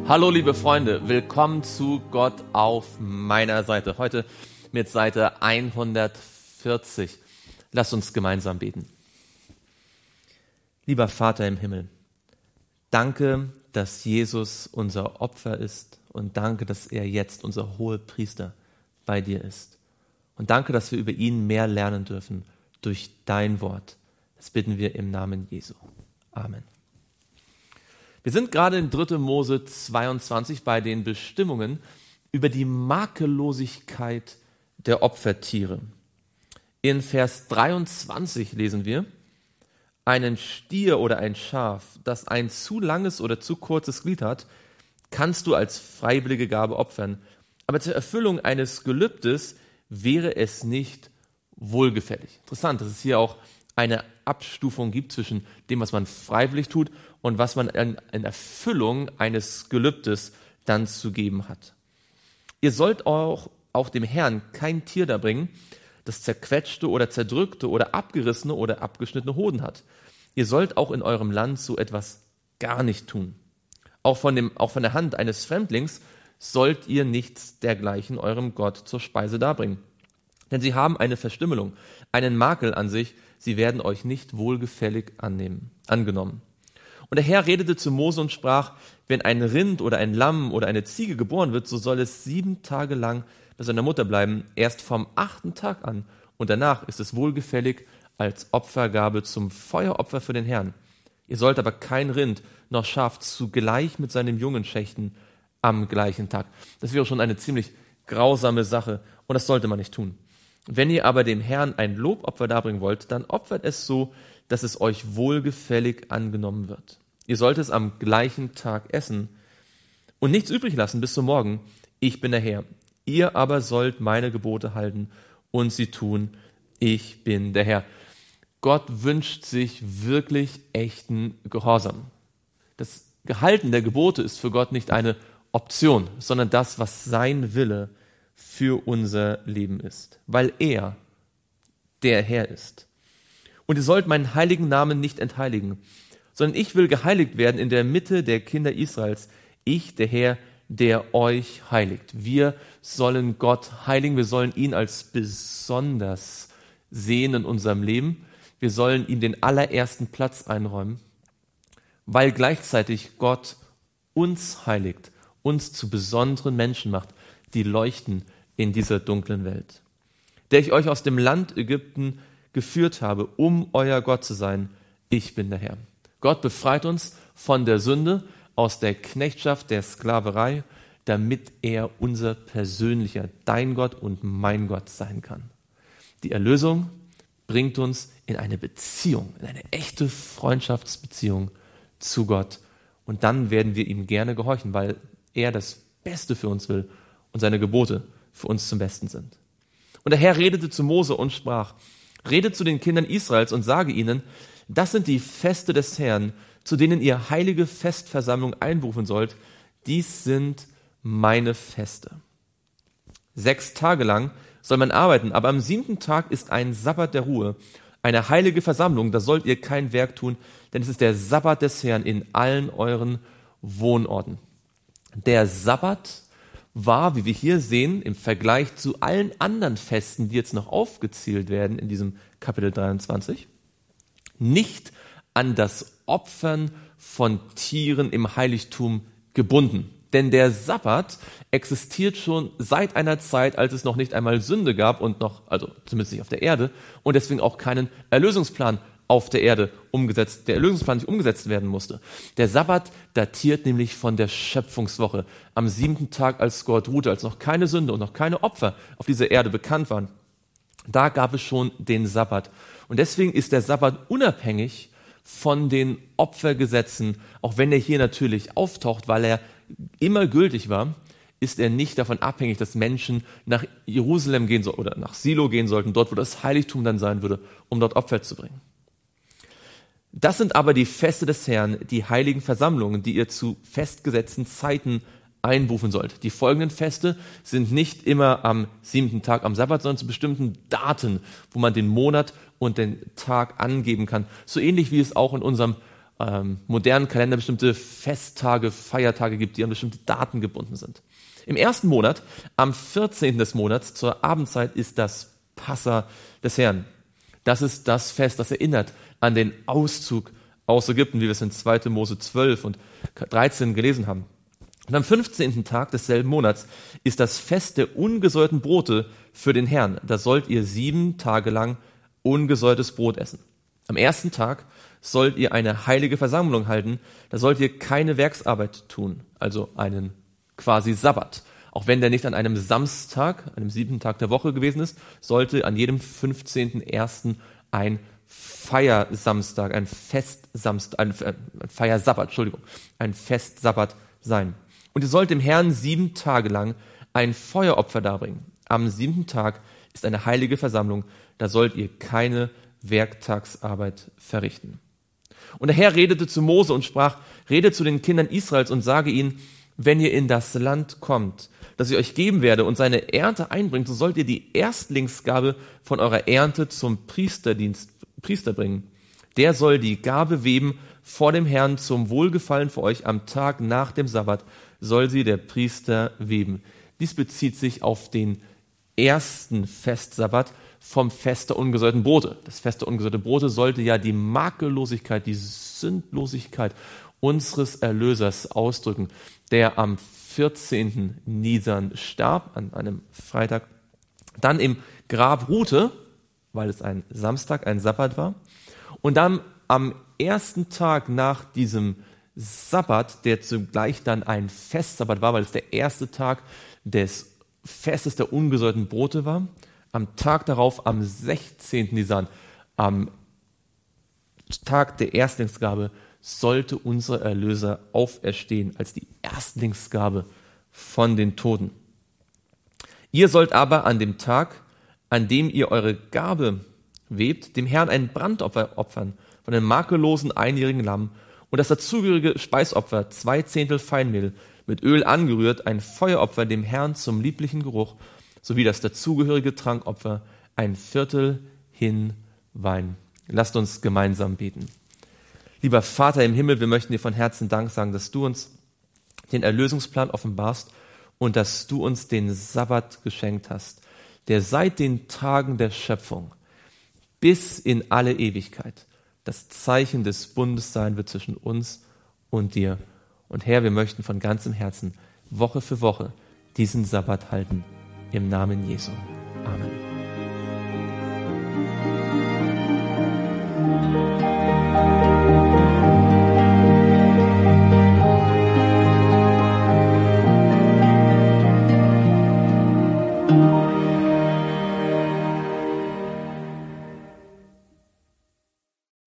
Hallo liebe Freunde, willkommen zu Gott auf meiner Seite. Heute mit Seite 140. Lasst uns gemeinsam beten. Lieber Vater im Himmel, danke, dass Jesus unser Opfer ist und danke, dass er jetzt unser Hohepriester bei dir ist. Und danke, dass wir über ihn mehr lernen dürfen durch dein Wort. Das bitten wir im Namen Jesu. Amen. Wir sind gerade in 3. Mose 22 bei den Bestimmungen über die Makellosigkeit der Opfertiere. In Vers 23 lesen wir: Einen Stier oder ein Schaf, das ein zu langes oder zu kurzes Glied hat, kannst du als freiwillige Gabe opfern. Aber zur Erfüllung eines Gelübdes wäre es nicht wohlgefällig. Interessant, dass es hier auch eine Abstufung gibt zwischen dem, was man freiwillig tut und was man in Erfüllung eines Gelübdes dann zu geben hat. Ihr sollt auch dem Herrn kein Tier darbringen, das zerquetschte oder zerdrückte oder abgerissene oder abgeschnittene Hoden hat. Ihr sollt auch in eurem Land so etwas gar nicht tun. Auch von der Hand eines Fremdlings sollt ihr nichts dergleichen eurem Gott zur Speise darbringen. Denn sie haben eine Verstümmelung, einen Makel an sich, sie werden euch nicht wohlgefällig angenommen. Und der Herr redete zu Mose und sprach: Wenn ein Rind oder ein Lamm oder eine Ziege geboren wird, so soll es 7 Tage lang bei seiner Mutter bleiben, erst vom 8. Tag an. Und danach ist es wohlgefällig als Opfergabe zum Feueropfer für den Herrn. Ihr sollt aber kein Rind noch Schaf zugleich mit seinem Jungen schächten am gleichen Tag. Das wäre schon eine ziemlich grausame Sache und das sollte man nicht tun. Wenn ihr aber dem Herrn ein Lobopfer darbringen wollt, dann opfert es so, dass es euch wohlgefällig angenommen wird. Ihr sollt es am gleichen Tag essen und nichts übrig lassen bis zum Morgen. Ich bin der Herr. Ihr aber sollt meine Gebote halten und sie tun. Ich bin der Herr. Gott wünscht sich wirklich echten Gehorsam. Das Gehalten der Gebote ist für Gott nicht eine Option, sondern das, was sein Wille für unser Leben ist, weil er der Herr ist. Und ihr sollt meinen heiligen Namen nicht entheiligen, sondern ich will geheiligt werden in der Mitte der Kinder Israels. Ich, der Herr, der euch heiligt. Wir sollen Gott heiligen, wir sollen ihn als besonders sehen in unserem Leben. Wir sollen ihm den allerersten Platz einräumen, weil gleichzeitig Gott uns heiligt, uns zu besonderen Menschen macht, die leuchten in dieser dunklen Welt. Der ich euch aus dem Land Ägypten geführt habe, um euer Gott zu sein. Ich bin der Herr. Gott befreit uns von der Sünde, aus der Knechtschaft, der Sklaverei, damit er unser persönlicher, dein Gott und mein Gott sein kann. Die Erlösung bringt uns in eine Beziehung, in eine echte Freundschaftsbeziehung zu Gott. Und dann werden wir ihm gerne gehorchen, weil er das Beste für uns will und seine Gebote für uns zum Besten sind. Und der Herr redete zu Mose und sprach: Redet zu den Kindern Israels und sage ihnen: Das sind die Feste des Herrn, zu denen ihr heilige Festversammlung einberufen sollt. Dies sind meine Feste. 6 Tage lang soll man arbeiten, aber am 7. Tag ist ein Sabbat der Ruhe, eine heilige Versammlung. Da sollt ihr kein Werk tun, denn es ist der Sabbat des Herrn in allen euren Wohnorten. Der Sabbat war, wie wir hier sehen, im Vergleich zu allen anderen Festen, die jetzt noch aufgezählt werden in diesem Kapitel 23, nicht an das Opfern von Tieren im Heiligtum gebunden. Denn der Sabbat existiert schon seit einer Zeit, als es noch nicht einmal Sünde gab und noch, also zumindest nicht auf der Erde, und deswegen auch keinen Erlösungsplan auf der Erde der Erlösungsplan nicht umgesetzt werden musste. Der Sabbat datiert nämlich von der Schöpfungswoche. Am 7. Tag, als Gott ruhte, als noch keine Sünde und noch keine Opfer auf dieser Erde bekannt waren, da gab es schon den Sabbat. Und deswegen ist der Sabbat unabhängig von den Opfergesetzen, auch wenn er hier natürlich auftaucht, weil er immer gültig war, ist er nicht davon abhängig, dass Menschen nach Jerusalem gehen oder nach Silo gehen sollten, dort wo das Heiligtum dann sein würde, um dort Opfer zu bringen. Das sind aber die Feste des Herrn, die heiligen Versammlungen, die ihr zu festgesetzten Zeiten einberufen sollt. Die folgenden Feste sind nicht immer am 7. Tag am Sabbat, sondern zu bestimmten Daten, wo man den Monat und den Tag angeben kann. So ähnlich wie es auch in unserem modernen Kalender bestimmte Festtage, Feiertage gibt, die an bestimmte Daten gebunden sind. Im ersten Monat, am 14. des Monats, zur Abendzeit, ist das Passa des Herrn. Das ist das Fest, das erinnert an den Auszug aus Ägypten, wie wir es in 2. Mose 12 und 13 gelesen haben. Und am 15. Tag desselben Monats ist das Fest der ungesäuerten Brote für den Herrn. Da sollt ihr 7 Tage lang ungesäuertes Brot essen. Am ersten Tag sollt ihr eine heilige Versammlung halten. Da sollt ihr keine Werksarbeit tun, also einen quasi Sabbat. Auch wenn der nicht an einem Samstag, einem 7. Tag der Woche gewesen ist, sollte an jedem 15.01. ein Feiersamstag, ein Festsabbat sein. Und ihr sollt dem Herrn 7 Tage lang ein Feueropfer darbringen. Am 7. Tag ist eine heilige Versammlung, da sollt ihr keine Werktagsarbeit verrichten. Und der Herr redete zu Mose und sprach, rede zu den Kindern Israels und sage ihnen, wenn ihr in das Land kommt, das ich euch geben werde und seine Ernte einbringt, so sollt ihr die Erstlingsgabe von eurer Ernte zum Priester bringen. Der soll die Gabe weben vor dem Herrn zum Wohlgefallen für euch. Am Tag nach dem Sabbat soll sie der Priester weben. Dies bezieht sich auf den ersten Festsabbat vom Fest der ungesäuerten Brote. Das Fest der ungesäuerten Brote sollte ja die Makellosigkeit, die Sündlosigkeit unseres Erlösers ausdrücken, der am 14. Nisan starb, an einem Freitag, dann im Grab ruhte, weil es ein Samstag, ein Sabbat war, und dann am ersten Tag nach diesem Sabbat, der zugleich dann ein Festsabbat war, weil es der erste Tag des Festes der ungesäuerten Brote war, am Tag darauf, am 16. Nisan, am Tag der Erstlingsgabe, sollte unser Erlöser auferstehen als die Erstlingsgabe von den Toten. Ihr sollt aber an dem Tag, an dem ihr eure Gabe webt, dem Herrn ein Brandopfer opfern von einem makellosen einjährigen Lamm und das dazugehörige Speisopfer, 2 Zehntel Feinmehl, mit Öl angerührt, ein Feueropfer dem Herrn zum lieblichen Geruch, sowie das dazugehörige Trankopfer, ein Viertel Hin Wein. Lasst uns gemeinsam beten. Lieber Vater im Himmel, wir möchten dir von Herzen Dank sagen, dass du uns den Erlösungsplan offenbarst und dass du uns den Sabbat geschenkt hast, der seit den Tagen der Schöpfung bis in alle Ewigkeit das Zeichen des Bundes sein wird zwischen uns und dir. Und Herr, wir möchten von ganzem Herzen Woche für Woche diesen Sabbat halten. Im Namen Jesu. Amen.